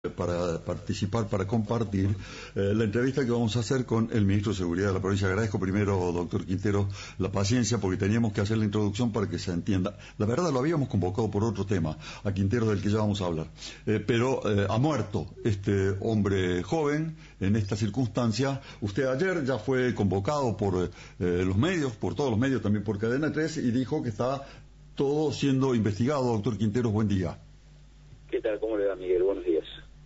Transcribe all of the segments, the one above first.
para participar, para compartir la entrevista que vamos a hacer con el Ministro de Seguridad de la provincia. Agradezco primero, doctor Quintero, la paciencia, porque teníamos que hacer la introducción para que se entienda. La verdad, lo habíamos convocado por otro tema, a Quintero, del que ya vamos a hablar. Pero ha muerto este hombre joven en esta circunstancia. Usted ayer ya fue convocado por los medios, por todos los medios, también por Cadena 3, y dijo que está todo siendo investigado. Doctor Quintero, buen día. ¿Qué tal? ¿Cómo le va, Miguel? Buenos días.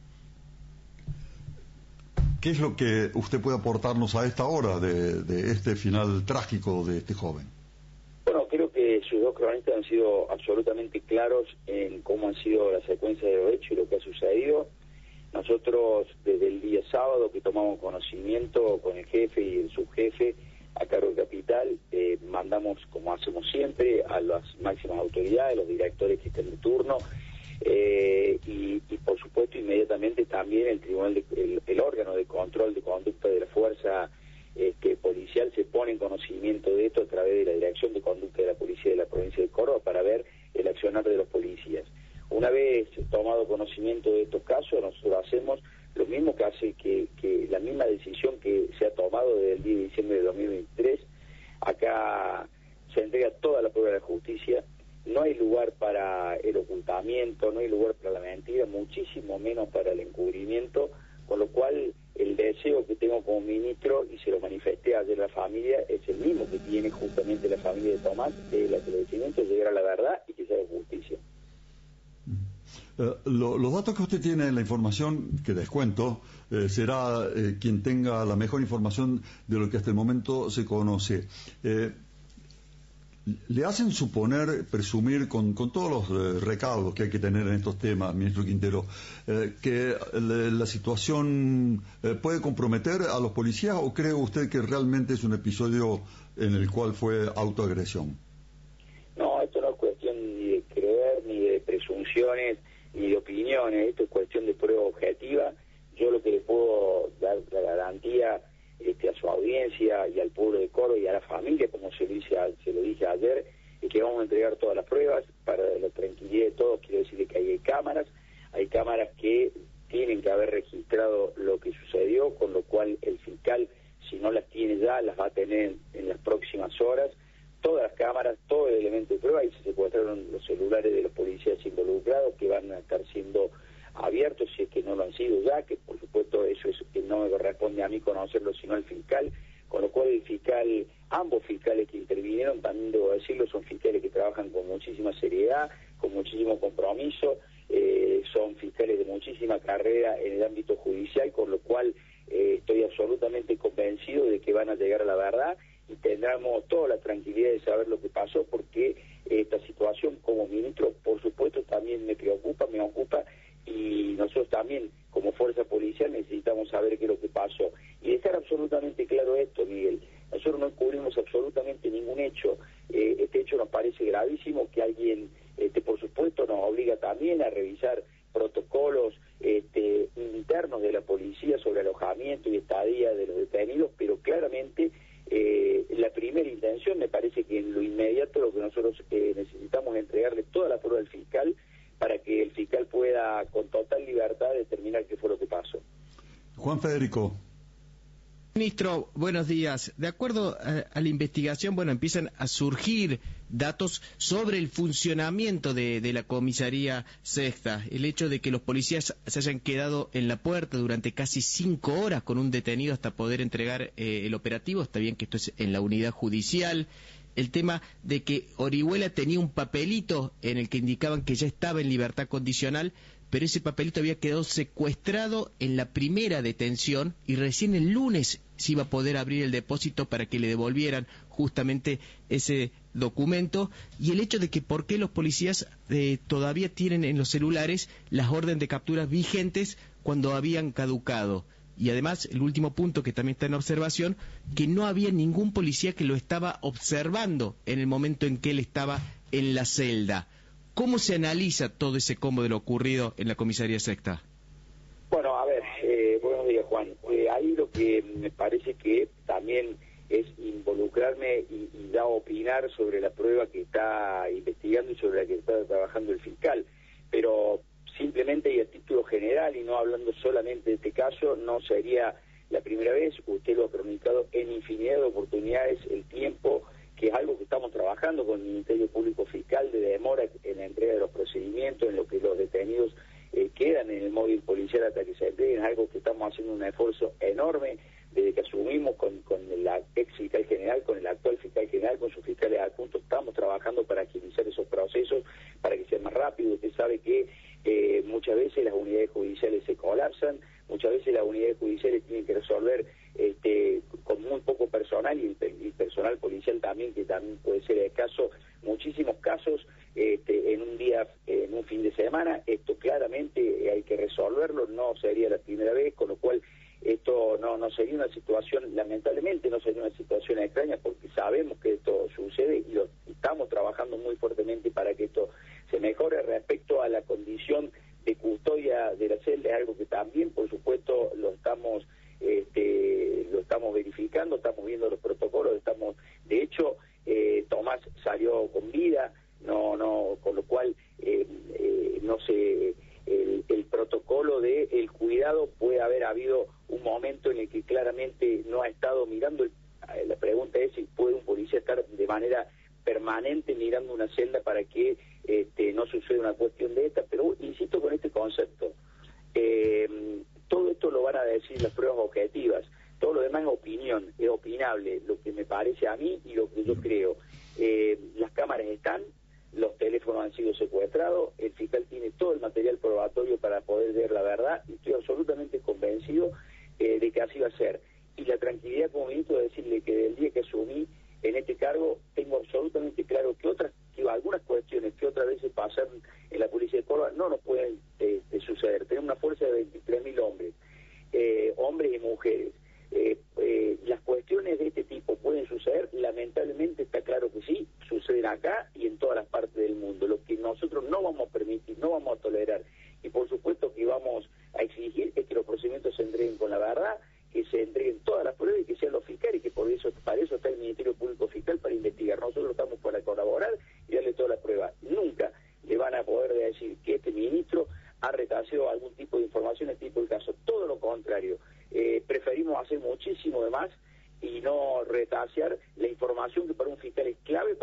¿Qué es lo que usted puede aportarnos a esta hora de este final trágico de este joven? Bueno, creo que sus dos cronistas han sido absolutamente claros en cómo han sido la secuencia de los hechos y lo que ha sucedido. Nosotros, desde el día sábado que tomamos conocimiento con el jefe y el subjefe a cargo de Capital, mandamos, como hacemos siempre, a las máximas autoridades, los directores que estén de turno, y por supuesto inmediatamente también el tribunal el órgano de control de conducta de la fuerza policial se pone en conocimiento de esto a través de la dirección de conducta de la policía de la provincia de Córdoba para ver el accionar de los policías. Una vez tomado conocimiento de estos casos, nosotros hacemos lo mismo que hace que la misma decisión que se ha tomado desde el 10 de diciembre de 2023. Acá se entrega toda la prueba de la justicia. No hay lugar para el ocultamiento, no hay lugar para la mentira, muchísimo menos para el encubrimiento, con lo cual el deseo que tengo como ministro, y se lo manifesté ayer a la familia, es el mismo que tiene justamente la familia de Tomás, que el agradecimiento es llegar a la verdad y que se haga justicia. Los datos que usted tiene en la información que descuento, será quien tenga la mejor información de lo que hasta el momento se conoce. ¿Le hacen suponer, presumir, con todos los recaudos que hay que tener en estos temas, ministro Quintero, que la situación puede comprometer a los policías, o cree usted que realmente es un episodio en el cual fue autoagresión? No, esto no es cuestión ni de creer, ni de presunciones, ni de opiniones. Esto es cuestión de prueba objetiva. Yo lo que le puedo dar la garantía a su audiencia y al pueblo de Córdoba y a la familia, como se lo dije ayer, es que vamos a entregar todas las pruebas para la tranquilidad de todos. Quiero decirle que hay cámaras que tienen que haber registrado lo que sucedió, con lo cual el fiscal, si no las tiene ya, las va a tener en las próximas horas. Todas las cámaras, todo el elemento de prueba, y se secuestraron los celulares de los policías involucrados, que van a estar siendo abiertos, si es que no lo han sido ya, que por supuesto eso es que no me corresponde a mí conocerlo, sino al fiscal, con lo cual el fiscal, ambos fiscales que intervinieron, también debo decirlo, son fiscales que trabajan con muchísima seriedad, con muchísimo compromiso, son fiscales de muchísima carrera en el ámbito judicial, con lo cual estoy absolutamente convencido de que van a llegar a la verdad y tendremos toda la tranquilidad de saber lo que pasó, porque esta situación como ministro, por supuesto, también me preocupa, me ocupa, y nosotros también, como fuerza policial, necesitamos saber qué es lo que pasó. Y dejar absolutamente claro esto, Miguel, nosotros no encubrimos absolutamente ningún hecho. Este hecho nos parece gravísimo, que alguien, por supuesto, nos obliga también a revisar protocolos internos de la policía sobre alojamiento y estadía de los detenidos, pero claramente la primera intención, me parece que en lo inmediato lo que nosotros necesitamos es entregarle toda la prueba al fiscal, para que el fiscal pueda con total libertad determinar qué fue lo que pasó. Juan Federico. Ministro, buenos días. De acuerdo a la investigación, empiezan a surgir datos sobre el funcionamiento de la comisaría sexta. El hecho de que los policías se hayan quedado en la puerta durante casi 5 horas con un detenido hasta poder entregar el operativo. Está bien que esto es en la unidad judicial. El tema de que Orihuela tenía un papelito en el que indicaban que ya estaba en libertad condicional, pero ese papelito había quedado secuestrado en la primera detención y recién el lunes se iba a poder abrir el depósito para que le devolvieran justamente ese documento. Y el hecho de que por qué los policías todavía tienen en los celulares las órdenes de captura vigentes cuando habían caducado. Y además, el último punto que también está en observación, que no había ningún policía que lo estaba observando en el momento en que él estaba en la celda. ¿Cómo se analiza todo ese combo de lo ocurrido en la comisaría sexta? Bueno, a ver, buenos días, Juan. Ahí lo que me parece que también es involucrarme y ya opinar sobre la prueba que está investigando y sobre la que está trabajando el fiscal. Pero simplemente y a título general, y no hablando solamente de este caso, no sería la primera vez, usted lo ha comunicado en infinidad de oportunidades, el tiempo, que es algo que estamos trabajando con el Ministerio Público Fiscal de demora en la entrega de los procedimientos, en lo que los detenidos quedan en el móvil policial hasta que se entreguen, es algo que estamos haciendo un esfuerzo enorme desde que asumimos con el ex fiscal general, con el actual fiscal general, con sus fiscales adjuntos, estamos trabajando para agilizar esos procesos, para que sea más rápido. Usted sabe que muchas veces las unidades judiciales se colapsan, muchas veces las unidades judiciales tienen que resolver con muy poco personal, y el personal policial también, que también puede ser escaso, muchísimos casos en un día, en un fin de semana. Esto claramente hay que resolverlo, no sería la primera vez, con lo cual esto no sería una situación, lamentablemente no sería una situación extraña, porque sabemos que esto sucede y estamos trabajando muy fuertemente para que esto se mejore. Respecto a la condición de custodia de la celda, es algo que también, por supuesto, lo estamos verificando, estamos viendo los protocolos, de hecho, Tomás salió con vida, con lo cual no sé, el protocolo de el cuidado, puede haber habido un momento en el que claramente no ha estado mirando. La pregunta es si puede un policía estar de manera permanente mirando una celda para que no suceda una cuestión de esta, pero insisto con este concepto, todo esto lo van a decir las pruebas objetivas, todo lo demás es opinión, es opinable, lo que me parece a mí y lo que yo creo. Las cámaras están, los teléfonos han sido secuestrados, el fiscal tiene todo el material probatorio para poder ver la verdad, y estoy absolutamente convencido de que así va a ser. Y la tranquilidad como ministro de decirle que del día que asumí en este cargo, tengo absolutamente claro que algunas cuestiones que otras veces pasan en la policía de Córdoba no nos pueden suceder. Tenemos una fuerza de 23.000 hombres, hombres y mujeres. Las cuestiones de este tipo pueden suceder, lamentablemente está claro que sí, suceden acá y en todas las partes del mundo. Lo que nosotros no vamos a permitir, no vamos a tolerar, y por supuesto que vamos a exigir, es que los procedimientos se entreguen con la verdad, que se entreguen todas las pruebas y que sean los fiscales, que para eso está el Ministerio Público Fiscal, para investigar. Nosotros estamos para colaborar y darle todas las pruebas. Nunca le van a poder decir que este ministro ha retaseado algún tipo de información en este tipo de casos. Todo lo contrario. Preferimos hacer muchísimo de más y no retasear la información que para un fiscal es clave.